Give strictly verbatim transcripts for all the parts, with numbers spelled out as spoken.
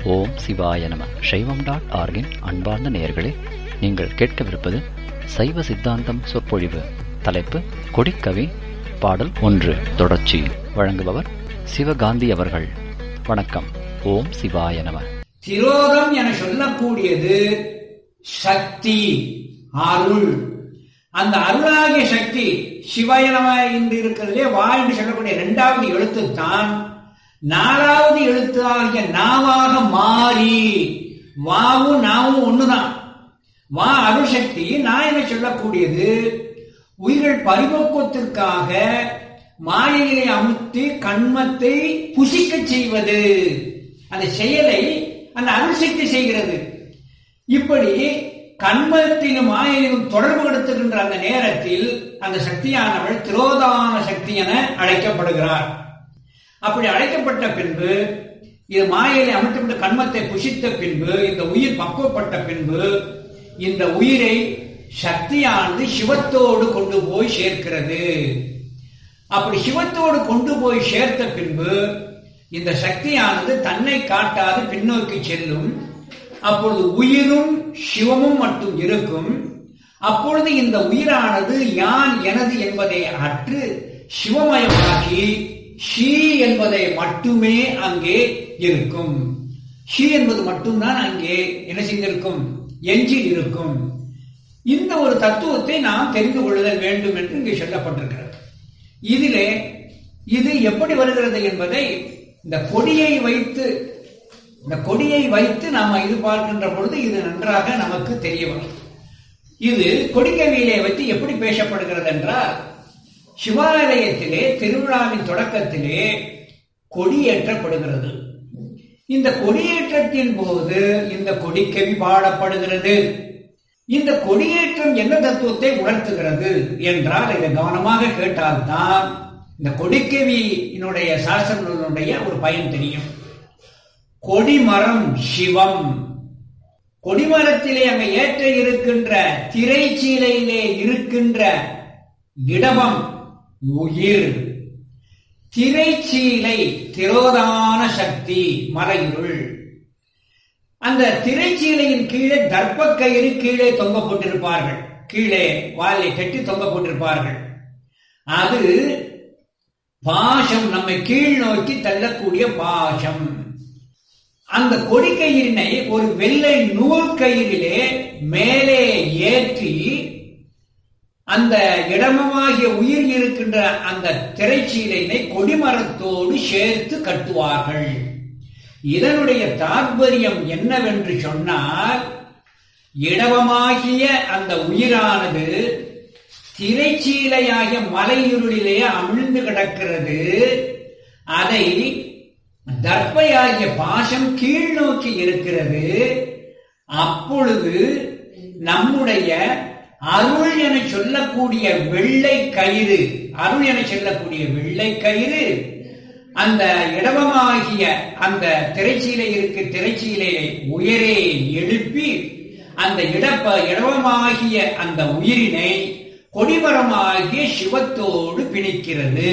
ஓம் சிவாய நம. சைவம் டாட் ஆர்கின் அன்பார்ந்த நேயர்களே, நீங்கள் கேட்கவிருப்பது சைவ சித்தாந்தம் சொற்பொழிவு. தலைப்பு கொடிக்கவி. பாடல் ஒன்று. தொடர்ச்சி. வழங்குபவர் சிவகாந்தி அவர்கள். வணக்கம். ஓம் சிவாய நம. திரோதம் என சொல்லக்கூடியது சக்தி, அருள். அந்த அருளாகிய சக்தி சிவயனம என்று இருக்கிறதே வா என்று சொல்லக்கூடிய இரண்டாவது எழுத்துத்தான் நாலாவது எழுத்து ஆகிய நாவாக மாறி, வாவும் நாவும் ஒண்ணுதான். வா அருள் சக்தி, நான் என சொல்லக்கூடியது உயிர்கள் பரிபக்குவத்திற்காக மாயைகளை அமுத்தி கண்மத்தை புசிக்க செய்வது. அந்த செயலை அந்த அருள் சக்தி செய்கிறது. இப்படி கண்மத்திலும் மாயையிலும் தொடர்பு படுத்துகின்ற அந்த நேரத்தில் அந்த சக்தியானவள் திரோதான சக்தி என அழைக்கப்படுகிறார். அப்படி அழைக்கப்பட்ட பின்பு, இது மாயையை அமைக்கப்பட்ட கண்மத்தை புசித்த பின்பு, இந்த உயிர் பக்குவப்பட்ட பின்பு, இந்த உயிரை சக்தியானது சிவத்தோடு கொண்டு போய் சேர்க்கிறது. அப்படி சிவத்தோடு கொண்டு போய் சேர்த்த பின்பு இந்த சக்தியானது தன்னை காட்டாது பின்னோக்கி செல்லும். அப்பொழுது உயிரும் சிவமும் மட்டும் இருக்கும். அப்பொழுது இந்த உயிரானது யான் எனது என்பதை அற்று சிவமயமாகி ஷீ என்பதை மட்டுமே அங்கே இருக்கும். ஷீ என்பது மட்டும்தான் அங்கே என்ன செய்திருக்கும், எஞ்சி இருக்கும். இந்த ஒரு தத்துவத்தை நாம் தெரிந்து கொள்ளுதல் வேண்டும் என்று இங்கே சொல்லப்பட்டிருக்கிறது. இதிலே இது எப்படி வருகிறது என்பதை இந்த கொடியை வைத்து இந்த கொடியை வைத்து நாம் இது பார்க்கின்ற பொழுது இது நன்றாக நமக்கு தெரிய வரும். இது கொடிக்கவியிலே வைத்து எப்படி பேசப்படுகிறது என்றால், சிவாலயத்திலே திருவிழாவின் தொடக்கத்திலே கொடியேற்றப்படுகிறது. இந்த கொடியேற்றத்தின் போது இந்த கொடிக்கவி பாடப்படுகிறது. இந்த கொடியேற்றம் என்ன தத்துவத்தை உணர்த்துகிறது என்றால், இதை கவனமாக கேட்டால்தான் இந்த கொடிக்கவியினுடைய சாஸ்திரங்களுடைய ஒரு பயன் தெரியும். கொடிமரம் சிவம். கொடிமரத்திலே அங்கே ஏற்ற இருக்கின்ற திரைச்சீலையிலே இருக்கின்ற இடபம் உயிர். திரைச்சீலை திரோதான சக்தி, மறையுள். அந்த திரைச்சீலையின் கீழே தர்ப்ப கயிறு கீழே தொங்க போட்டிருப்பார்கள். கீழே வாலை கட்டி தொங்க போட்டிருப்பார்கள். அது பாசம், நம்மை கீழ் நோக்கி தள்ளக்கூடிய பாசம். அந்த கொடிக்கயிறினை ஒரு வெள்ளை நூல் கயிறிலே மேலே ஏற்றி அந்த இடமமாகிய உயிர் இருக்கின்ற அந்த திரைச்சீலையினை கொடிமரத்தோடு சேர்த்து கட்டுவார்கள். இதனுடைய தாற்பயம் என்னவென்று சொன்னால், இடவமாகிய அந்த உயிரானது திரைச்சீலையாகிய மலையிருளிலே அமிழ்ந்து கிடக்கிறது. அதை தர்ப்பையாகிய பாசம் கீழ் நோக்கி இருக்கிறது. அப்பொழுது நம்முடைய அருள் என சொல்லக்கூடிய வெள்ளை கயிறு, அருள் என சொல்லக்கூடிய வெள்ளை கயிறு அந்த இடவமாகிய அந்த திரைச்சீலை இருக்கு திரைச்சீலையை உயரே எழுப்பி அந்த இடப்ப இடவமாகிய அந்த உயிரினை கொடிமரமாகிய சிவத்தோடு பிணிக்கிறது.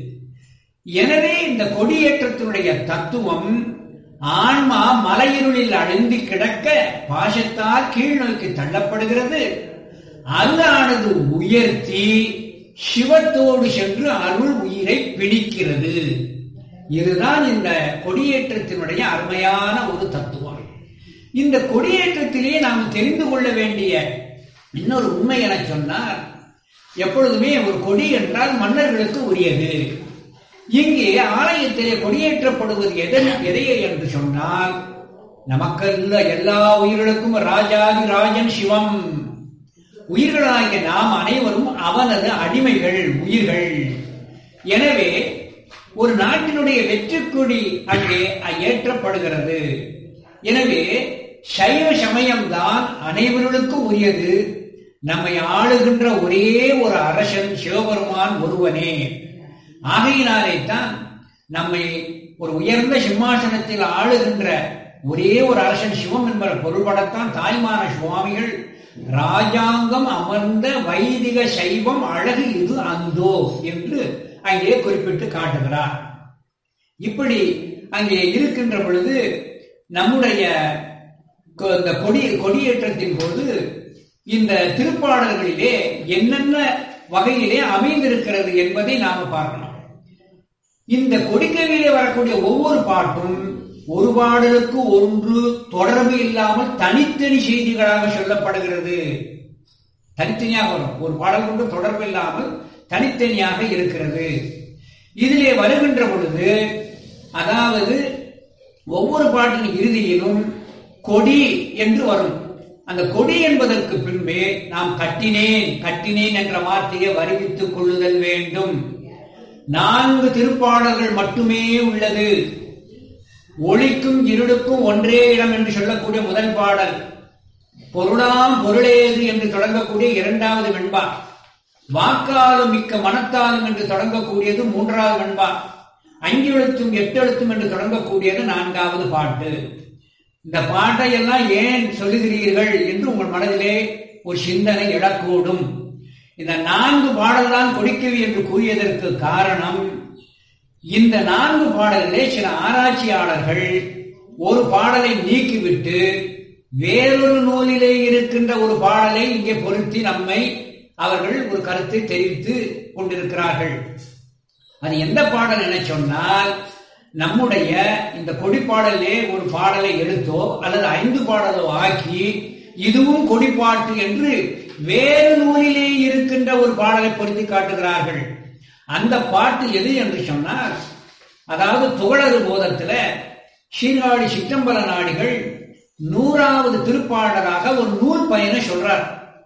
எனவே இந்த கொடியேற்றத்தினுடைய தத்துவம், ஆன்மா மலையிருளில் அழிந்து கிடக்க பாசத்தால் கீழ் நோக்கி தள்ளப்படுகிறது. அல்லானது உயர்த்தி சிவத்தோடு சென்று அருள் உயிரை பிடிக்கிறது. இதுதான் இந்த கொடியேற்றத்தினுடைய அருமையான ஒரு தத்துவம். இந்த கொடியேற்றத்திலே நாம் தெரிந்து கொள்ள வேண்டிய இன்னொரு உண்மை என சொன்னார், எப்பொழுதுமே ஒரு கொடி என்றால் மன்னர்களுக்கு உரியது. இங்கே ஆலயத்திலே கொடியேற்றப்படுவது எதையே என்று சொன்னால், நமக்கல்ல எல்லா உயிர்களுக்கும் ராஜாதி ராஜன் சிவம். உயிர்களாகிய நாம் அனைவரும் அவனது அடிமைகள், உயிர்கள். எனவே ஒரு நாட்டினுடைய வெற்றி கொடி அங்கே ஏற்றப்படுகிறது. எனவே சைவ சமயம்தான் அனைவர்களுக்கும் உரியது. நம்மை ஆளுகின்ற ஒரே ஒரு அரசன் சிவபெருமான் ஒருவனே. ஆகையினாலே தான் நம்மை ஒரு உயர்ந்த சிம்மாசனத்தில் ஆளுகின்ற ஒரே ஒரு அரசன் சிவம் என்பன பொருள்படத்தான் தாய்மான சுவாமிகள் ராஜாங்கம் அமர்ந்த வைதிக சைவம் அழகு இது அந்தோ என்று அங்கே குறிப்பிட்டு காட்டுகிறார். இப்படி அங்கே இருக்கின்ற பொழுது நம்முடைய இந்த கொடி கொடியேற்றத்தின் போது இந்த திருப்பாடல்களிலே என்னென்ன வகையிலே அமைந்திருக்கிறது என்பதை நாம பார்க்கணும். இந்த கொடிக்கவியிலே வரக்கூடிய ஒவ்வொரு பாட்டும் ஒரு பாடலுக்கு ஒன்று தொடர்பு இல்லாமல் தனித்தனி செய்திகளாக சொல்லப்படுகிறது. தனித்தனியாக வரும், ஒரு பாடல் கொண்டு தொடர்பு இல்லாமல் தனித்தனியாக இருக்கிறது. இதிலே வருகின்ற பொழுது அதாவது ஒவ்வொரு பாட்டின் இறுதியிலும் கொடி என்று வரும். அந்த கொடி என்பதற்கு பின்பே நாம் கட்டினேன் கட்டினேன் என்ற வார்த்தையை வருவித்துக் கொள்ளுதல் வேண்டும். நான்கு திருப்பாடல்கள் மட்டுமே உள்ளது. ஒளிக்கும் இருளுக்கும் ஒன்றே இடம் என்று சொல்லக்கூடிய முதல் பாடல், பொருளாம் பொருளேது என்று தொடங்கக்கூடிய இரண்டாவது வெண்பா, வாக்காலும் மிக்க மனத்தாலும் என்று தொடங்கக்கூடியது மூன்றாவது வெண்பா, அஞ்செழுத்தும் எட்டெழுத்தும் என்று தொடங்கக்கூடியது நான்காவது பாட்டு. இந்த பாட்டை எல்லாம் ஏன் சொல்லுகிறீர்கள் என்று உங்கள் மனதிலே ஒரு சிந்தனை எழக்கூடும். இந்த நான்கு பாடல் தான் கொடிக்கவி என்று கூறியதற்கு காரணம், இந்த நான்கு பாடல்களே சில ஆராய்ச்சியாளர்கள் ஒரு பாடலை நீக்கிவிட்டு வேறொரு நூலிலே இருக்கின்ற ஒரு பாடலை இங்கே பொருத்தி நம்மை அவர்கள் ஒரு கருத்தை தெரிவித்து கொண்டிருக்கிறார்கள். அது எந்த பாடல் என சொன்னால், நம்முடைய இந்த கொடிப்பாடலே ஒரு பாடலை எடுத்தோ அல்லது ஐந்து பாடலோ ஆக்கி இதுவும் கொடிப்பாட்டு என்று வேறு நூலிலே இருக்கின்ற ஒரு பாடலை பொருத்தி காட்டுகிறார்கள். அந்த பாட்டு எது என்று சொன்னால், அதாவது துகளறு போதத்துல சீர்காழி சிற்றம்பல நாடிகள் நூறாவது திருப்பாடலாக ஒரு நூல் பயனை சொல்றார்.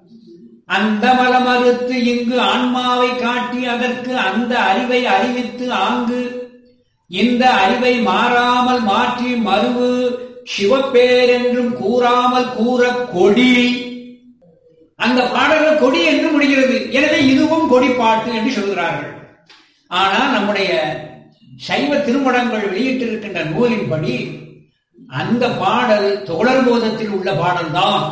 அந்த மலமறுத்து இங்கு ஆன்மாவை காட்டி அதற்கு அந்த அறிவை அறிவித்து ஆங்கு இந்த அறிவை மாறாமல் மாற்றி மறுவு சிவப்பேர் என்றும் கூறாமல் கூற கொடி. அந்த பாடல்கள் கொடி என்று முடிகிறது. எனவே இதுவும் கொடிப்பாட்டு என்று சொல்கிறார்கள். ஆனால் நம்முடைய சைவ திருமடங்கள் வெளியிட்டிருக்கின்ற நூலின்படி அந்த பாடல் தொடர்போதத்தில் உள்ள பாடல் தான்.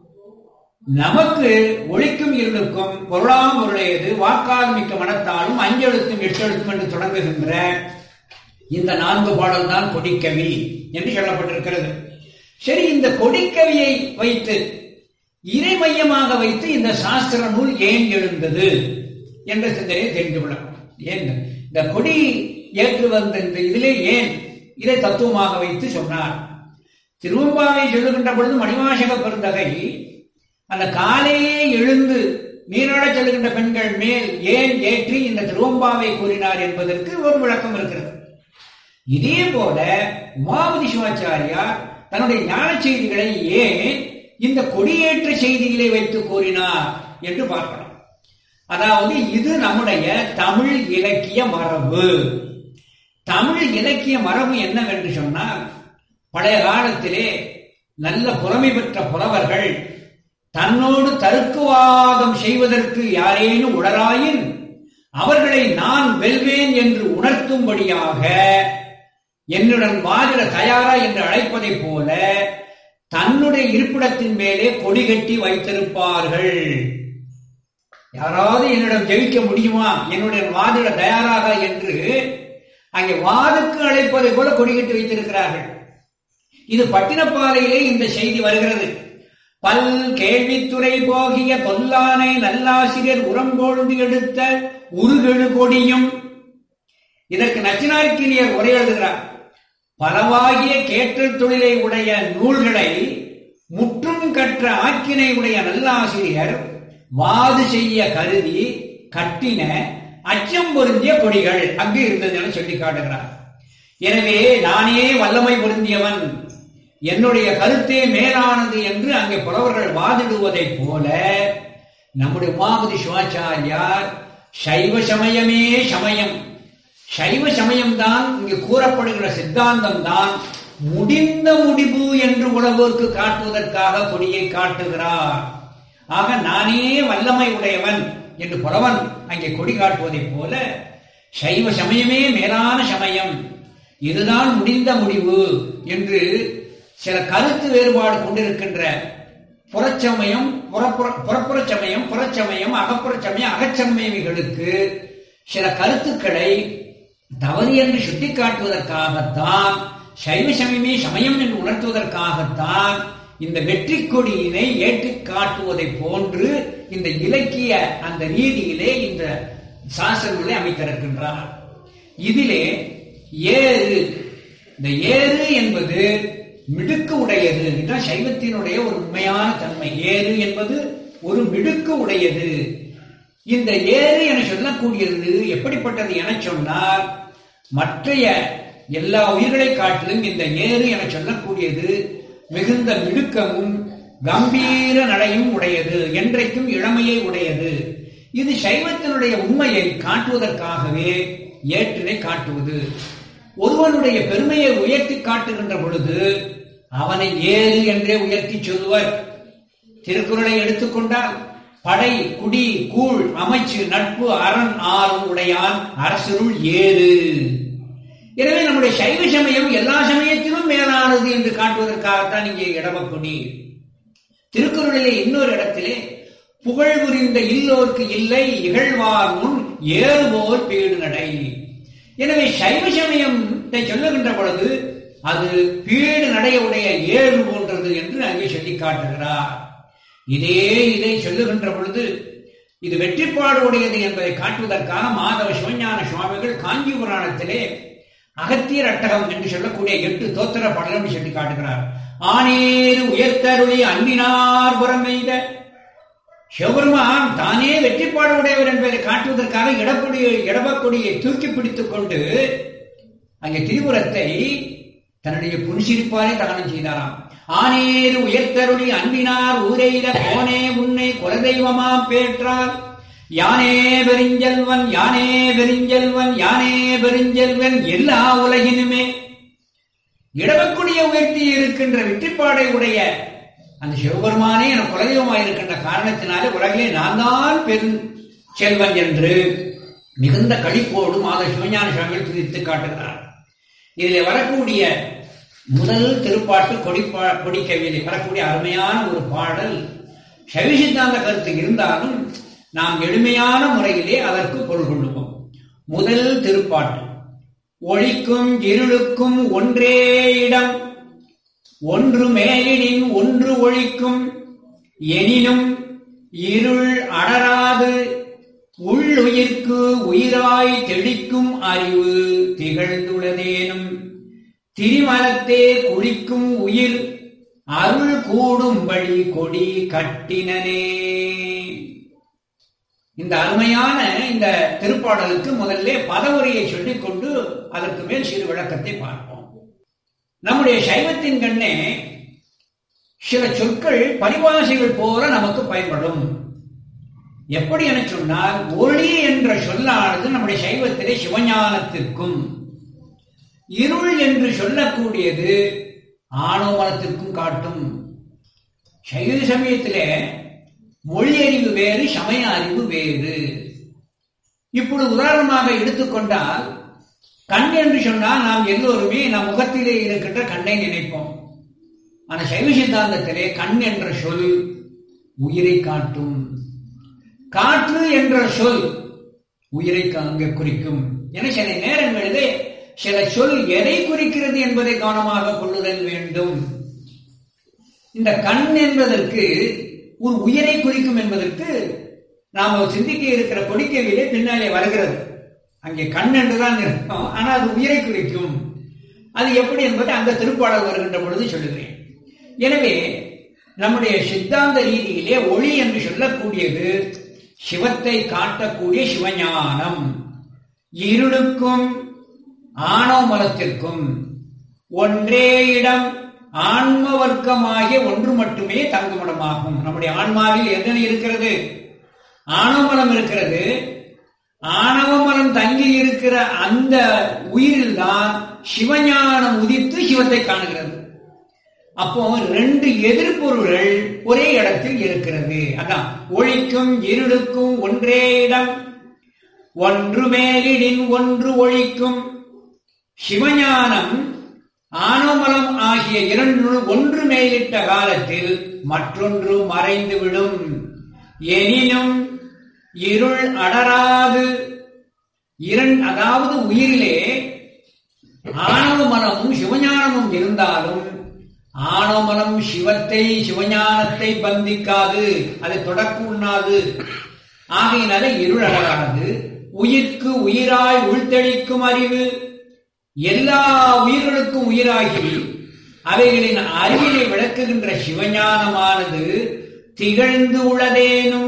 நமக்கு ஒளிக்கும் இருளுக்கும் பொருளாம் பொருளையது வாக்கால் மிக்க மனத்தாலும் அஞ்செழுத்தும் எட்டெழுத்தும் என்று தொடங்குகின்ற இந்த நான்கு பாடல் தான் கொடிக்கவி என்று சொல்லப்பட்டிருக்கிறது. சரி, இந்த கொடிக்கவியை வைத்து இறை மையமாக வைத்து இந்த சாஸ்திர நூல் ஏன் எழுந்தது என்ற சிந்தனையை தெரிந்து கொள்ளலாம். ஏன் இந்த கொடி ஏற்று வந்த இந்த இதிலே ஏன் இதை தத்துவமாக வைத்து சொன்னார்? திருவம்பாவை சொல்லுகின்ற பொழுது மணிவாசக பெருந்தகை அந்த காலையே எழுந்து நீராடச் செல்கின்ற பெண்கள் மேல் ஏன் ஏற்றி இந்த திருவம்பாவை கூறினார் என்பதற்கு ஒரு விளக்கம் இருக்கிறது. இதே போல உமாபதி சிவாச்சாரியார் தன்னுடைய ஞான செய்திகளை ஏன் இந்த கொடியேற்ற செய்திகளை வைத்து கூறினார் என்று பார்க்கலாம். அதாவது இது நம்முடைய தமிழ் இலக்கிய மரபு. தமிழ் இலக்கிய மரபு என்னவென்று சொன்னால், பழைய காலத்திலே நல்ல புலமை பெற்ற புலவர்கள் தன்னோடு தருக்குவாதம் செய்வதற்கு யாரேனும் உளராயின் அவர்களை நான் வெல்வேன் என்று உணர்த்தும்படியாக என்னுடன் வாதிட தயாரா என்று அழைப்பதை போல தன்னுடைய இருப்பிடத்தின் மேலே கொடி கட்டி வைத்திருப்பார்கள். யாராவது என்னிடம் ஜெயிக்க முடியுமா, என்னுடைய வாதிட தயாராக என்று அங்கே வாதுக்கு அழைப்பதை போல கொடி கட்டி வைத்திருக்கிறார்கள். இது பட்டினப்பாலையிலே இந்த செய்தி வருகிறது. பல் கேள்வித்துறை போகிய கொல்லானை நல்லாசிரியர் உரம்பொழுது எடுத்த உருகெழு கொடியும். இதற்கு நச்சினார்க்கினியர் உரை எழுதுகிறார். பலவாகிய கேட்டல் தொழிலை உடைய நூல்களை முற்றும் கற்ற ஆக்கினை உடைய நல்லாசிரியர் வாது செய்ய கருதி கட்டின அச்சம் பொருந்திய கொடிகள் அங்கு இருந்தது என சொல்லி காட்டுகிறார். எனவே நானே வல்லமை பொருந்தியவன், என்னுடைய கருத்தே மேலானது என்று அங்கே புலவர்கள் வாதிடுவதைப் போல நம்முடைய உமாபதி சிவாச்சாரியார் சைவ சமயமே சமயம், சைவ சமயம்தான் இங்கு கூறப்படுகிற சித்தாந்தம் தான் முடிந்த முடிவு என்று உலகோருக்கு காட்டுவதற்காக கொடியை காட்டுகிறார். ஆக நானே வல்லமை உடையவன் என்று புலவன் அங்கே கொடி காட்டுவதைப் போல சைவ சமயமே மேலான சமயம், இதுதான் முடிந்த முடிவு என்று சில கருத்து வேறுபாடு கொண்டிருக்கின்ற புறச்சமயம் புறப்புற சமயம் புறச்சமயம் அகப்புற சமயம் அகச்சமயங்களுக்கு சில கருத்துக்களை தவறு என்று சுட்டிக்காட்டுவதற்காகத்தான் சைவ சமயமே சமயம் என்று உணர்த்துவதற்காகத்தான் இந்த வெற்றி கொடியினை ஏற்றி காட்டுவதை போன்று இந்த இலக்கிய அந்த ரீதியிலே இந்த சாஸ்திரங்களை அமைத்திருக்கின்றார். இதிலே ஏறு, இந்த ஏறு என்பது மிடுக்கு உடையது. இதுதான் சைவத்தினுடைய ஒரு உண்மையான தன்மை. ஏறு என்பது ஒரு மிடுக்கு உடையது. இந்த ஏறு என சொல்லக்கூடியது எப்படிப்பட்டது என சொன்னால், மற்றைய எல்லா உயிர்களை காட்டிலும் இந்த ஏறு என சொல்லக்கூடியது மிகுந்த மிடுக்கமும் கம்பீர நடையும் உடையது, என்றைக்கும் இளமையை உடையது. இது சைவத்தினுடைய உண்மையை காட்டுவதற்காகவே ஏற்றினை காட்டுவது. ஒருவனுடைய பெருமையை உயர்த்தி காட்டுகின்ற பொழுது அவனை ஏறு என்றே உயர்த்தி சொல்லுவர். திருக்குறளை எடுத்துக்கொண்டால் படை, குடி, கூழ், அமைச்சு, நட்பு, அரண் ஆறும் உடையான் அரசருள் ஏறு. எனவே நம்முடைய சைவ சமயம் எல்லா சமயத்திலும் மேலானது என்று காட்டுவதற்காகத்தான் இங்கே இடமக்குடி. திருக்குறளிலே இன்னொரு இடத்திலே புகழ் புரிந்த இல்லோர்க்கு இல்லை இகழ்வார் முன் ஏறுபோர் பீடு நடை. எனவே சைவ சமயத்தை சொல்லுகின்ற பொழுது அது பீடு நடையுடைய ஏறு போன்றது என்று அங்கே சொல்லி காட்டுகிறார். இதே இதை சொல்லுகின்ற பொழுது இது வெற்றிப்பாடு உடையது என்பதை காட்டுவதற்காக மாதவ சிவஞான சுவாமிகள் காஞ்சி புராணத்திலே அகத்தியர் அட்டகம் என்று சொல்லக்கூடிய எட்டு தோத்திர பாடல்கள் சொல்லி காட்டுகிறார். ஆனேறு உயர்த்தருளி அன்பினார் புறமெய்த சிவபெருமான் தானே வெற்றிப்பாடு உடையவர் என்பதை காட்டுவதற்காக இடப்பொடியை இடபக்கொடியை தூக்கி பிடித்துக் கொண்டு அங்கே திரிபுரத்தை தன்னுடைய புன்சிரிப்பாலே தகனம் செய்தாராம். ஆனேறு உயர்த்தருளி அன்பினார் ஊரெய்த கோனே உன்னை குலதெய்வமாம் பேற்றார் யானே பெருஞ்செல்வன் யானே பெருஞ்செல்வன் யானே பெருஞ்செல்வன் எல்லா உலகினுமே. இடவக்குடிய உயர்த்தி இருக்கின்ற வெற்றிப்பாடை உடைய அந்த சிவபெருமானே என குலதெய்வமாயிருக்கின்ற காரணத்தினாலே உலகிலே நான் தான் பெரும் செல்வன் என்று மிகுந்த களிப்போடு மாத சிவஞான சுவாமிகள் துதித்து காட்டுகிறார். இதில் வரக்கூடிய முதல் திருப்பாட்டு கொடிப்பா கொடிக்கவியிலே வரக்கூடிய அருமையான ஒரு பாடல் சைவ சித்தாந்த கருத்து இருந்தாலும் நாம் எளிமையான முறையிலே அதற்கு பொருள் கொள்ளுவோம். முதல் திருப்பாட்டு ஒளிக்கும் இருளுக்கும் ஒன்றே இடம், ஒன்று மேலிடின் ஒன்று ஒழிக்கும், எனினும் இருள் அடராது உள்ளுயிர்க்கு உயிராய் தெளிக்கும் அறிவு திகழ்ந்துள்ளதேனும் திரிமலத்தே குளிக்கும் உயிர் அருள் கூடும்படி கொடி கட்டினனே. இந்த அருமையான இந்த திருப்பாடலுக்கு முதல்ல பதவுரையை சொல்லிக் கொண்டு அதற்கு மேல் சிறு விளக்கத்தை பார்ப்போம். நம்முடைய சைவத்தின் கண்ணே சில சொற்கள் பரிபாசைகள் போல நமக்கு பயன்படும். எப்படி என சொன்னால், ஒளி என்ற சொல்லானது நம்முடைய சைவத்திலே சிவஞானத்திற்கும், இருள் என்று சொல்லக்கூடியது ஆணவமலத்திற்கும் காட்டும். சைவ சமயத்திலே மொழி அறிவு வேறு, சமய அறிவு வேறு. இப்பொழுது உதாரணமாக எடுத்துக்கொண்டால், கண் என்று சொன்னால் நாம் எல்லோருமே நம் முகத்திலே இருக்கின்ற கண்ணை நினைப்போம். ஆனால் சைவ சித்தாந்தத்திலே கண் என்ற சொல் உயிரை காட்டும். காற்று என்ற சொல் உயிரை அங்கே குறிக்கும். என சில நேரங்களிலே சில சொல் எதை குறிக்கிறது என்பதை கவனமாக கொள்ளுதல் வேண்டும். இந்த கண் என்பதற்கு ஒரு உயிரை குறிக்கும் என்பதற்கு நாம் சிந்திக்க இருக்கிற கொடிக்கவிலே பின்னாலே வருகிறது. அங்கே கண் என்றுதான் இருக்கும், ஆனால் அது உயிரை குறிக்கும். அது எப்படி என்பதை அந்த திருப்பாடல் வருகின்ற பொழுது சொல்லுகிறேன். எனவே நம்முடைய சித்தாந்த ரீதியிலே ஒளி என்று சொல்லக்கூடியது சிவத்தை காட்டக்கூடிய சிவஞானம். இருளுக்கும் ஆணவ மலத்திற்கும் ஒன்றே இடம், ஆன்ம வர்க்கமாகிய ஒன்று மட்டுமே தங்குமிடமாகும். நம்முடைய ஆன்மாவில் எதனை இருக்கிறது? ஆணவமலம் இருக்கிறது. ஆணவமலம் தங்கி இருக்கிற அந்த உயிரில் தான் சிவஞானம் உதித்து சிவத்தை காணுகிறது. அப்போ ரெண்டு எதிர்பொருள்கள் ஒரே இடத்தில் இருக்கிறது. அதான் ஒளிக்கும் இருளுக்கும் ஒன்றே இடம், ஒன்று மேலிடின் ஒன்று ஒழிக்கும். சிவஞானம் ஆணவமலம் ஆகிய இரண்டு ஒன்று மேலிட்ட காலத்தில் மற்றொன்று மறைந்துவிடும். எனினும் இருள் அடராது. இரண்டு, அதாவது உயிரிலே ஆணவ மலமும் சிவஞானமும் இருந்தாலும் ஆணவ மலம் சிவத்தை சிவஞானத்தை பந்திக்காது, அதை தொடக்கு உண்ணாது. ஆகையினால இருள் அழகானது. உயிர்க்கு உயிராய் உள்தெளிக்கும் அறிவு, எல்லா உயிர்களுக்கும் உயிராகி அவைகளின் அறிவினை விளக்குகின்ற சிவஞானமானது திகழ்ந்து உள்ளதேனும்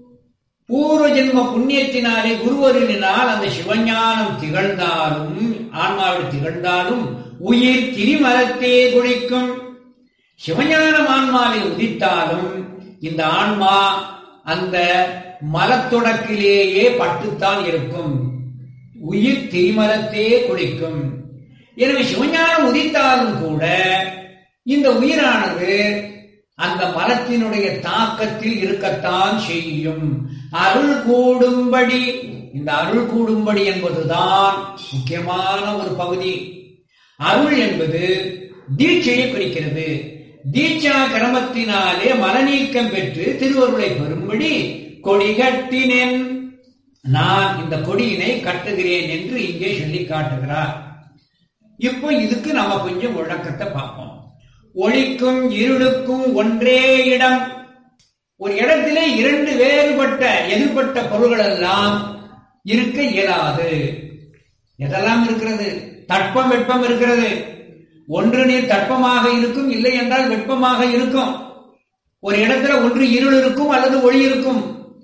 பூர்வ ஜென்ம புண்ணியத்தினாலே குருவருளினால் அந்த சிவஞானம் திகழ்ந்தாலும் ஆன்மாவில் திகழ்ந்தாலும் உயிர் திரிமலத்தே குளிக்கும். சிவஞானம் ஆன்மாவில் உதித்தாலும் இந்த ஆன்மா அந்த மலத்தொடக்கிலேயே பட்டுத்தான் இருக்கும். உயிர் திரிமலத்தே குளிக்கும். எனவே சிவஞானம் உதித்தாலும் கூட இந்த உயிரானது அந்த மலத்தினுடைய தாக்கத்தில் இருக்கத்தான் செய்யும். அருள் கூடும்படி, இந்த அருள் கூடும்படி என்பதுதான் முக்கியமான ஒரு பகுதி. அருள் என்பது தீட்சையை குறிக்கிறது. தீட்சா கிரமத்தினாலே மலநீக்கம் பெற்று திருவருளை பெறும்படி கொடி கட்டினேன், நான் இந்த கொடியினை கட்டுகிறேன் என்று இங்கே சொல்லி காட்டுகிறார். இப்போ இதுக்கு நம்ம கொஞ்சம் விளக்கத்தை பார்ப்போம். ஒளிக்கும் இருளுக்கும் ஒன்றே இடம். ஒரு இடத்திலே இரண்டு வேறுபட்ட எதிர்பட்ட பொருள்கள் எல்லாம் இருக்க இயலாது. எதெல்லாம் இருக்கிறது? தட்பம் வெப்பம் இருக்கிறது. ஒன்று நீர் தட்பமாக இருக்கும், இல்லை என்றால் வெப்பமாக இருக்கும். ஒரு இடத்துல ஒன்று இருள் இருக்கும் அல்லது ஒளி இருக்கும்.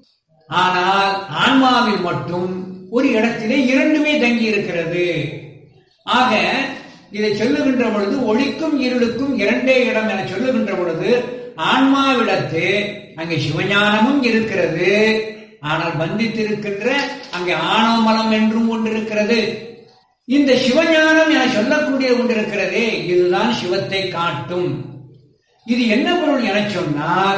ஆனால் ஆன்மாவில் மட்டும் ஒரு இடத்திலே இரண்டுமே தங்கி இருக்கிறது. ஆக இதை சொல்லுகின்ற பொழுது ஒளிக்கும் இருளுக்கும் இரண்டே இடம் என சொல்லுகின்ற பொழுது ஆன்மாவிடத்து அங்கே சிவஞானமும் இருக்கிறது, ஆனால் பந்தித்திருக்கின்ற அங்கே ஆணவ மலம் என்றும் ஒன்று இருக்கிறது. இந்த சிவஞானம் என சொல்லக்கூடிய ஒன்று இருக்கிறதே, இதுதான் சிவத்தை காட்டும். இது என்ன பொருள் என சொன்னால்,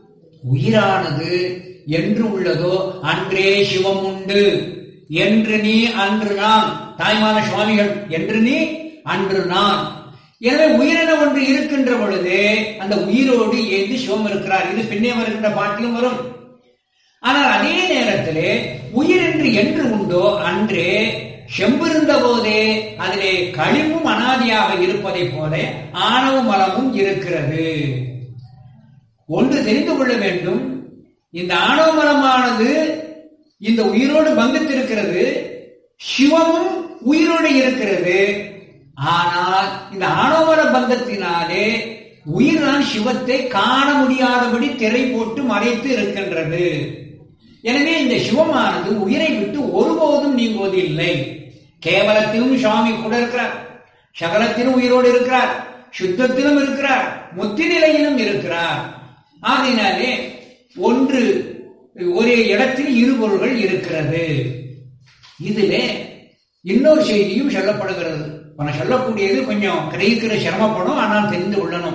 உயிரானது என்று உள்ளதோ அன்றே சிவம் உண்டு. என்று நீ அன்று நான், தாய்மான சுவாமிகள் என்று நீ அன்று நான். எனவே உயிரென ஒன்று இருக்கின்ற பொழுது அந்த உயிரோடு ஏந்து சிவம் இருக்கிறார். இது பின்னே வருகின்ற பாட்டிலும் வரும். ஆனால் அதே நேரத்திலே உயிர் என்று என்று உண்டோ அன்றே செம்பிருந்த போதே அதிலே களிமும் அனாதியாக இருப்பதை போல ஆணவ மலமும் இருக்கிறது. ஒன்று தெரிந்து கொள்ள வேண்டும், இந்த ஆணவ மலமானது இந்த உயிரோடு பந்தித்திருக்கிறது, சிவமும் உயிரோடு இருக்கிறது. ஆனால் இந்த ஆணவமல பந்தத்தினாலே உயிர்தான் சிவத்தை காண முடியாதபடி திரை போட்டு மறைத்து இருக்கின்றது. எனவே இந்த சிவமானது உயிரை விட்டு ஒருபோதும் நீங்குவது இல்லை. கேவலத்திலும் சுவாமி கூட இருக்கிறார், சகலத்திலும் உயிரோடு இருக்கிறார், சுத்தத்திலும் இருக்கிறார், முத்தி நிலையிலும் இருக்கிறார். ஆகையினாலே ஒன்று ஒரே இடத்தில் இரு பொருள்கள் இருக்கிறது. இதிலே இன்னொரு செய்தியும் சொல்லப்படுகிறது. சொல்லக்கூடியது கொஞ்சம் கிரகிக்கிற சிரமப்படும், ஆனால் தெரிந்து கொள்ளணும்.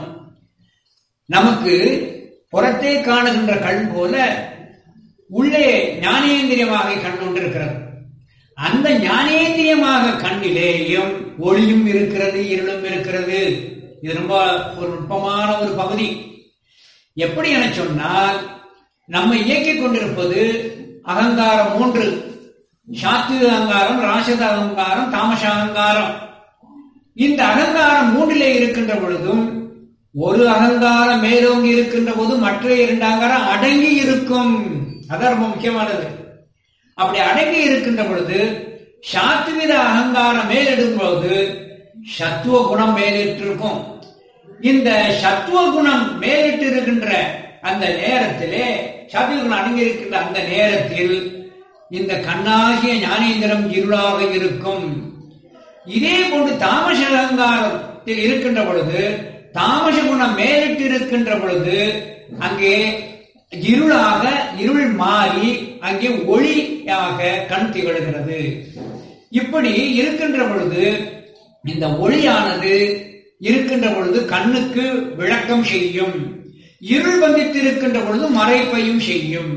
நமக்கு புறத்தே காணுகின்ற கண் போல உள்ளே ஞானேந்திரியமாக கண் ஒன்று இருக்கிறது. அந்த ஞானேந்திரியமாக கண்ணிலேயும் ஒளியும் இருக்கிறது, இருளும் இருக்கிறது. இது ரொம்ப ஒரு நுட்பமான ஒரு பகுதி. எப்படி என சொன்னால், நம்ம இயக்கிக் கொண்டிருப்பது அகங்காரம் மூன்று: சாத்விக அகங்காரம், ராசத அகங்காரம், தாமச அகங்காரம். இந்த அகங்காரம் மூன்றிலே இருக்கின்ற பொழுதும் ஒரு அகங்காரம் மேலோங்கி இருக்கின்ற போது மற்ற இரண்டு அகங்காரம் அடங்கி இருக்கும். அதான் ரொம்ப முக்கியமானது. அப்படி அடங்கி இருக்கின்ற பொழுது சாத்விக அகங்காரம் மேலிடும் போது சத்துவ குணம் மேலிட்டிருக்கும். இந்த சத்துவ குணம் மேலிட்டு இருக்கின்ற அந்த நேரத்திலே, சாத்விக குணம் அடங்கி இருக்கின்ற அந்த நேரத்தில் இந்த கண்ணாகிய ஞானேந்திரம் இருளாக இருக்கும். இதே போன்று தாமச அகங்காரத்தில் இருக்கின்ற பொழுது, தாமச குணம் மேலிட்டு இருக்கின்ற பொழுது அங்கே இருளாக இருள் மாறி அங்கே ஒளியாக கண் திகழ்கிறது. இப்படி இருக்கின்ற பொழுது இந்த ஒளியானது இருக்கின்ற பொழுது கண்ணுக்கு விளக்கம் செய்யும், இருள் பந்தித்திருக்கின்ற பொழுது மறைப்பையும் செய்யும்.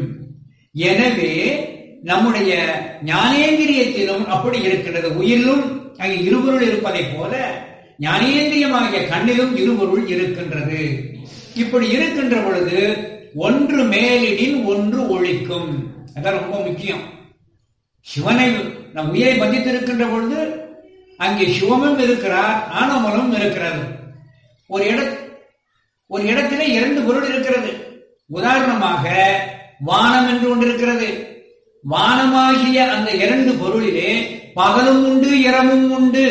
எனவே நம்முடைய ஞானேந்திரியத்திலும் அப்படி இருக்கின்றது. உயிரிலும் அங்கே இருபொருள் இருப்பதை போல ஞானேந்திரியமாகிய கண்ணிலும் இருபொருள் இருக்கின்றது. இப்படி இருக்கின்ற பொழுது ஒன்று மேலிடின் ஒன்று ஒழிக்கும். அதான் ரொம்ப முக்கியம். சிவனை நம் உயிரை பந்தித்திருக்கின்ற பொழுது அங்கே சிவமும் இருக்கிறார், ஆணவமலமும் இருக்கிறது. ஒரு இட ஒரு இடத்திலே இரண்டு பொருள் இருக்கிறது. உதாரணமாக வானம் என்று ஒன்று இருக்கிறது. வானமாகிய அந்த இரண்டு பொருளிலே பகலும் உண்டு, இரவும் உண்டு.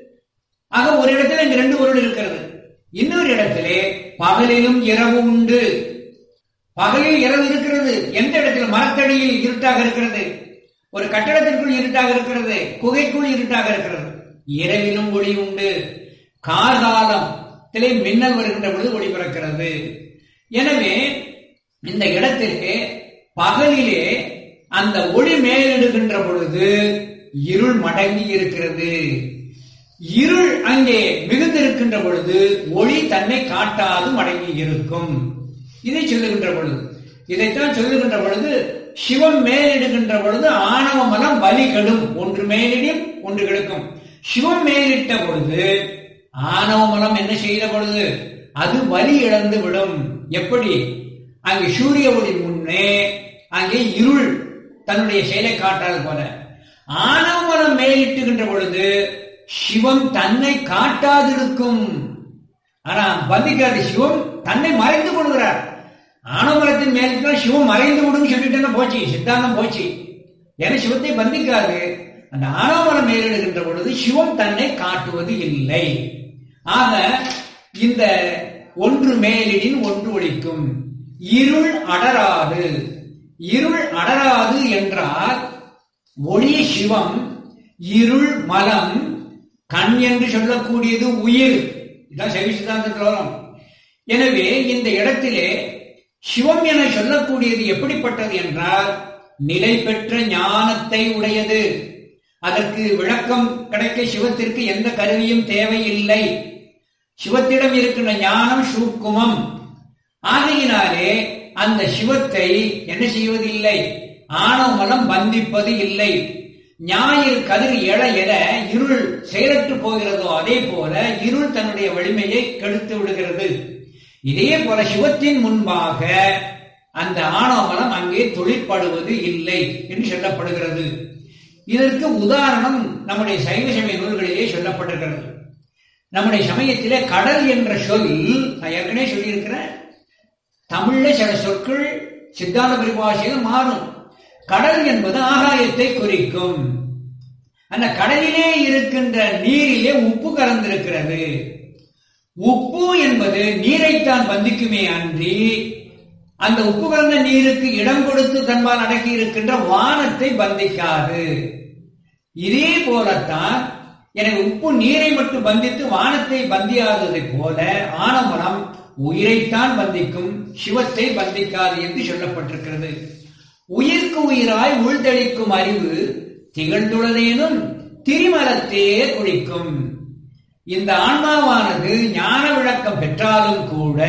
ஆக ஒரு இடத்துல இந்த ரெண்டு பொருள் இருக்கிறது. இன்னொரு இடத்திலே பகலிலும் இரவும் உண்டு. பகலில் இரவு இருக்கிறது. எந்த இடத்துல? மரத்தடியில் இருட்டாக இருக்கிறது, ஒரு கட்டடத்திற்குள் இருட்டாக இருக்கிறது, குகைக்குள் இருட்டாக இருக்கிறது. இரவிலும் ஒளி உண்டு. கார்காலத்திலே மின்னல் வருகின்ற பொழுது ஒளி பிறக்கிறது. எனவே இந்த இடத்திலே பகலிலே அந்த ஒளி மேலிடுகின்ற பொழுது இருள் மடங்கி இருக்கிறது. இருள் அங்கே மிகுந்திருக்கின்ற பொழுது ஒளி தன்னை காட்டாது மடங்கி இருக்கும். இதை சொல்லுகின்ற பொழுது, இதைத்தான் சொல்லுகின்ற பொழுது சிவம் மேலிடுகின்ற பொழுது ஆணவ மலம் வலி கெடும். ஒன்று மேலிடும், ஒன்று கெடுக்கும். சிவம் மேலிட்ட பொழுது ஆணவ மலம் என்ன செய்த பொழுது அது வலி இழந்து விடும். எப்படி? அங்கே சூரிய ஒளி முன்னே அங்கே இருள் தன்னுடைய செயலை காட்டாது போல, ஆணவ மலம் மேலிட்டுகின்ற பொழுது சிவம் தன்னை காட்டாதிருக்கும். ஆனா பந்திக்காது, சிவம் தன்னை மறைந்து கொள்கிறார். ஆணவமலத்தின் மேலிட்டா சிவம் மறைந்து விடும் சொல்லிட்டு போச்சு, சித்தாந்தம் போச்சு. ஏன்னா சிவத்தை பந்திக்காது. அந்த ஆணவமலம் மேலிடுகின்ற பொழுது சிவம் தன்னை காட்டுவது இல்லை. ஆக இந்த ஒன்று மேலிடின் ஒன்று ஒழிக்கும். இருள் அடராது. இருள் அடராது என்றால் ஒளி சிவம், இருள் மலம், கண் என்று சொல்லக்கூடியது உயிர். இதான் சைவ சித்தாந்தத்தில் வரும். எனவே இந்த இடத்திலே சிவம் என சொல்லக்கூடியது எப்படிப்பட்டது என்றால் நிலை பெற்ற ஞானத்தை உடையது. அதற்கு விளக்கம் கிடைக்க சிவத்திற்கு எந்த கருவியும் தேவையில்லை. சிவத்திடம் இருக்கின்ற ஞானம் சூக்குமம். ஆகையினாலே அந்த சிவத்தை என்ன செய்வதில்லை, ஆணவமலம் பந்திப்பது இல்லை. ஞாயிறு கதிர் எழ எழ இருள் செயலற்று போகிறதோ அதே போல இருள் தன்னுடைய வலிமையை கெடுத்து விடுகிறது. இதே போல சிவத்தின் முன்பாக அந்த ஆணவமலம் அங்கே தொழிற்படுவது இல்லை என்று சொல்லப்படுகிறது. இதற்கு உதாரணம் நம்முடைய சைவ சமய நூல்களிலே சொல்லப்பட்டிருக்கிறது. நம்முடைய சமயத்திலே கடல் என்ற சொல் நான் ஏற்கனவே சொல்லியிருக்கிறேன். தமிழ்ல சில சொற்கள் சித்தாந்த பரிபாஷையில் மாறும். கடல் என்பது ஆகாயத்தை குறிக்கும். அந்த கடலிலே இருக்கின்ற நீரிலே உப்பு கலந்திருக்கிறது. உப்பு என்பது நீரைத்தான் பந்திக்குமே அன்றி அந்த உப்பு கலந்த நீருக்கு இடம் கொடுத்து தன்பால் அடக்கி இருக்கின்ற வானத்தை பந்திக்காது. இதே போலத்தான் எனவே உப்பு நீரை மட்டும் பந்தித்து வானத்தை பந்தியாததை போல ஆணவமலம் உயிரைத்தான் பந்திக்கும், சிவத்தை பந்திக்காது என்று சொல்லப்பட்டிருக்கிறது. உயிர்க்கு உயிராய் உள்தளிக்கும் அறிவு திகழ்ந்துள்ளதேனும் திரிமலத்தே குளிக்கும். இந்த ஆன்மாவானது ஞான விளக்கம் பெற்றாலும் கூட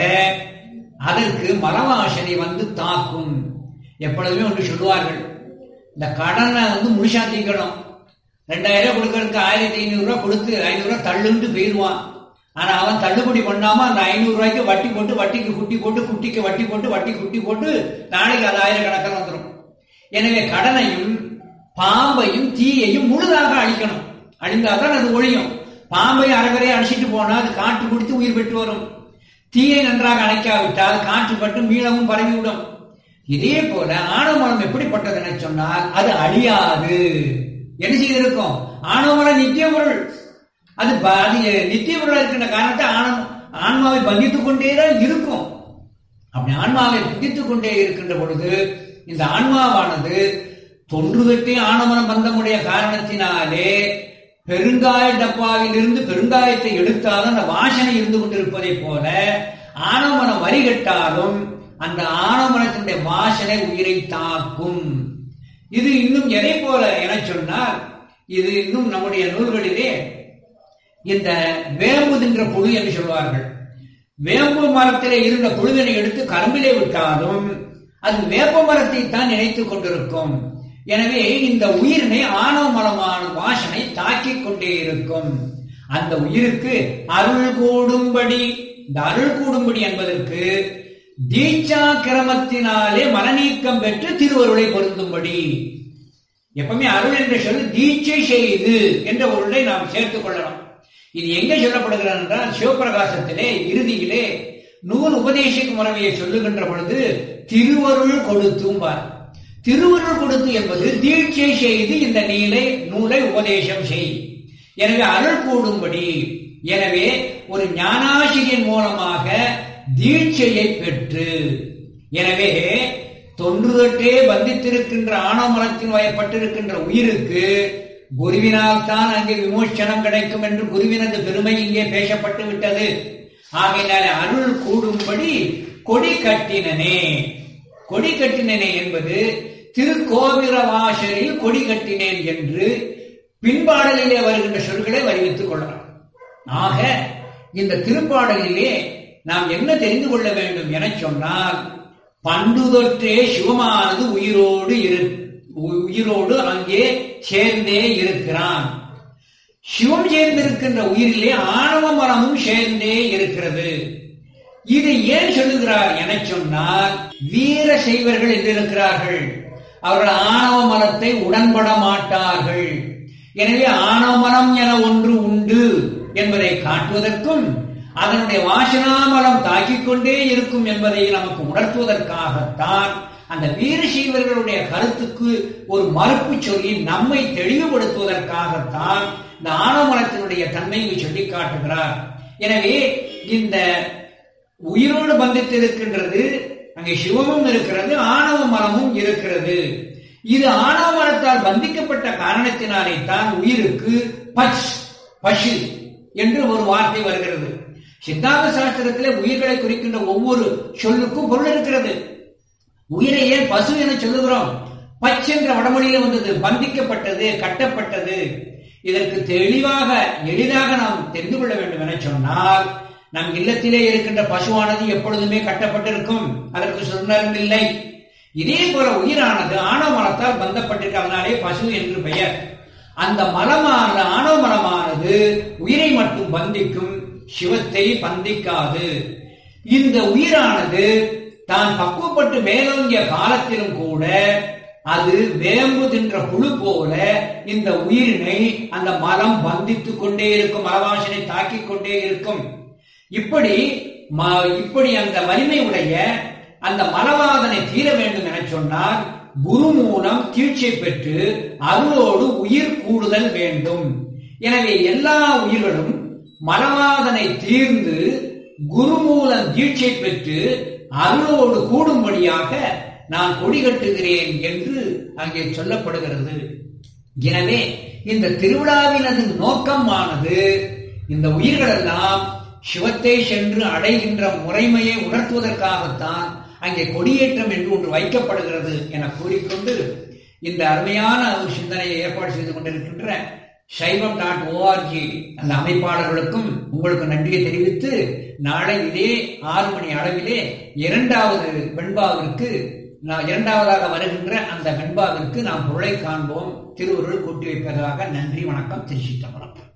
அதற்கு மலவாசனை வந்து தாக்கும். எப்பொழுதுமே ஒன்று சொல்லுவார்கள், இந்த கடனை வந்து முழுசா தீக்கணும். ரெண்டாயிரம் ரூபாய் கொடுக்கறதுக்கு ஆயிரத்தி ஐநூறு ரூபாய் கொடுத்து ஐநூறு ரூபாய் தள்ளுண்டு போயிடுவான். ஆனா அவன் தள்ளுபடி பண்ணாம அந்த ஐநூறு ரூபாய்க்கு வட்டி போட்டு வட்டிக்கு குட்டி போட்டு குட்டிக்கு வட்டி போட்டு வட்டி குட்டி போட்டு நாளைக்கு அது ஆயிரக்கணக்கில் வந்துடும். எனவே கடனையும் பாம்பையும் தீயையும் முழுதாக அழிக்கணும். அழிந்தால்தான் அது ஒழியும். பாம்பை அறவரையை அழிச்சிட்டு போனா அது காற்று குடித்து உயிர் பெற்று வரும். தீயை நன்றாக அணைக்காவிட்டால் காற்று பட்டு மீளவும் பரவிவிடும். இதே போல ஆணவமலம் எப்படிப்பட்டது என சொன்னால் அது அழியாது. என்ன செய்திருக்கும்? ஆணவமலம் நித்திய பொருள். அது நித்திய பொருளாக இருக்கின்ற காரணத்தை ஆணவம் ஆன்மாவை பந்தித்துக் கொண்டே தான் இருக்கும். அப்படி ஆன்மாவை பந்தித்துக் கொண்டே இருக்கின்ற பொழுது இந்த ஆன்மாவானது தொன்று தொட்டே ஆணவமலம் பந்தமுடைய காரணத்தினாலே பெருங்காய டப்பாவில் இருந்து பெருங்காயத்தை எடுத்தாலும் அந்த வாசனை இருந்து கொண்டிருப்பதை போல ஆணவமலம் வரிகட்டாலும் அந்த ஆணவமலத்தினுடைய வாசனை உயிரை தாக்கும். இது இன்னும் எதை போல என சொன்னால், இது இன்னும் நம்முடைய நூல்களிலே இந்த வேம்பு தின்ற புழு என்று சொல்வார்கள். வேம்பு மரத்திலே இருந்த புழுவினை எடுத்து கரும்பிலே விட்டாலும் அது வேப்ப மரத்தை தான் நினைத்துக் கொண்டிருக்கும். எனவே இந்த உயிரினை ஆணவ மலமான வாசனை தாக்கிக் கொண்டே இருக்கும். அந்த உயிருக்கு அருள் கூடும்படி, இந்த அருள் கூடும்படி என்பதற்கு தீட்சா கிரமத்தினாலே மனநீக்கம் பெற்று திருவருளை பொருந்தும்படி. எப்பவுமே அருள் என்ற சொல் தீட்சை செய்து என்ற பொருளை நாம் சேர்த்துக் கொள்ளலாம். இது எங்கே சொல்லப்படுகிறது என்றால் சிவபிரகாசத்திலே இறுதியிலே நூல் உபதேசிக்கும் முறைமையை சொல்லுகின்ற பொழுது திருவருள் கொடுத்தும்பார். திருவருள் கொடுத்து என்பது தீட்சை செய்து இந்த நீலை நூலை உபதேசம் செய். எனவே அருள் கூடும்படி, எனவே ஒரு ஞானாசிரியன் மூலமாக தீட்சையை பெற்று, எனவே தொன்று தொட்டே பந்தித்திருக்கின்ற ஆணவமலத்தின் வயப்பட்டிருக்கின்ற உயிருக்கு குருவினால் தான் அங்கே விமோச்சனம் கிடைக்கும் என்று குருவினது பெருமை இங்கே பேசப்பட்டு விட்டது. ஆகையினாலே அருள் கூடும்படி கொடி கட்டினனே. கொடி கட்டினனே என்பது திருக்கோவிரவாசலில் கொடி கட்டினேன் என்று பின்பாடலிலே வருகின்ற சொற்களை வருவித்துக் கொள்ளலாம். ஆக இந்த திருப்பாடலிலே நாம் என்ன தெரிந்து கொள்ள வேண்டும் என சொன்னால், பண்டு தொற்றே சிவமானது உயிரோடு இரு உயிரோடு அங்கே சேர்ந்தே இருக்கிறான். சிவம் சேர்ந்திருக்கின்ற உயிரிலே ஆணவ மலமும் சேர்ந்தே இருக்கிறது. இதை ஏன் சொல்லுகிறார் என சொன்னால், வீர செய்வர்கள் என்று இருக்கிறார்கள், அவர்கள் ஆணவ மலத்தை உடன்பட மாட்டார்கள். எனவே ஆணவ மலம் என ஒன்று உண்டு என்பதை காட்டுவதற்கும் அதனுடைய வாசனாமலம் தாக்கிக் கொண்டே இருக்கும் என்பதை நமக்கு உணர்த்துவதற்காகத்தான் அந்த வீர சீவர்களுடைய கருத்துக்கு ஒரு மறுப்பு சொல்லி நம்மை தெளிவுபடுத்துவதற்காகத்தான் இந்த ஆணவமலத்தினுடைய தன்மையை சொல்லி காட்டுகிறார். எனவே இந்த உயிரோடு பந்தித்து இருக்கின்றது, அங்கே சிவமும் இருக்கிறது, ஆணவ மலமும் இருக்கிறது. இது ஆணவ மலத்தால் பந்திக்கப்பட்ட காரணத்தினாலே தான் உயிருக்கு பச் பசு என்று ஒரு வார்த்தை வருகிறது. சித்தாந்த சாஸ்திரத்திலே உயிர்களை குறிக்கின்ற ஒவ்வொரு சொல்லுக்கும் பொருள் இருக்கிறது. உயிரை ஏன் பசு என சொல்லுகிறோம்? பச் என்ற வடமொழியில வந்தது, பந்திக்கப்பட்டது, கட்டப்பட்டது. இதற்கு தெளிவாக எளிதாக நாம் தெரிந்து கொள்ள வேண்டும் என சொன்னால், நம் இல்லத்திலே இருக்கின்ற பசுவானது எப்பொழுதுமே கட்டப்பட்டிருக்கும், அதற்கு சொன்னரும் இல்லை. இதே போல உயிரானது ஆணவ மலத்தால் பந்தப்பட்டிருக்கிறதுனாலே பசு என்று பெயர். அந்த மலமானது ஆணவ மலமானது உயிரை மட்டும் பந்திக்கும், சிவத்தை பந்திக்காது. இந்த உயிரானது தான் பக்குவப்பட்டு மேலோங்கிய காலத்திலும் கூட அது வேம்பு தின்ற புழு போல இந்த உயிரினை அந்த மலம் பந்தித்துக் கொண்டே இருக்கும், மலவாசனை தாக்கிக் கொண்டே இருக்கும். இப்படி இப்படி அந்த வலிமை உடைய அந்த மலவாதனை தீர வேண்டும் என சொன்னால், குரு மூலம் தீட்சை பெற்று அருளோடு உயிர் கூடுதல் வேண்டும். எனவே எல்லா உயிர்களும் மலவாதனை தீர்ந்து குரு மூலம் தீட்சை பெற்று அருளோடு கூடும்படியாக நான் கொடி கட்டுகிறேன் என்று அங்கே சொல்லப்படுகிறது. எனவே இந்த திருவிழாவினது நோக்கமானது இந்த உயிர்கள் எல்லாம் சிவத்தை சென்று அடைகின்ற முறைமையை உணர்த்துவதற்காகத்தான் அங்கே கொடியேற்றம் என்று ஒன்று வைக்கப்படுகிறது என கூறிக்கொண்டு, இந்த அருமையான ஒரு சிந்தனையை ஏற்பாடு செய்து கொண்டிருக்கின்ற சைவம் டாட் ஓஆர்ஜி அந்த அமைப்பாளர்களுக்கும் உங்களுக்கு நன்றியை தெரிவித்து, நாளை இதே ஆறு மணி அளவிலே இரண்டாவது வெண்பாவிற்கு இரண்டாவதாக வருகின்ற அந்த வெண்பாவிற்கு நாம் பொருளை காண்போம். திருவருள் கூட்டி வைப்பதாக. நன்றி, வணக்கம். திருச்சி தம்பரம்.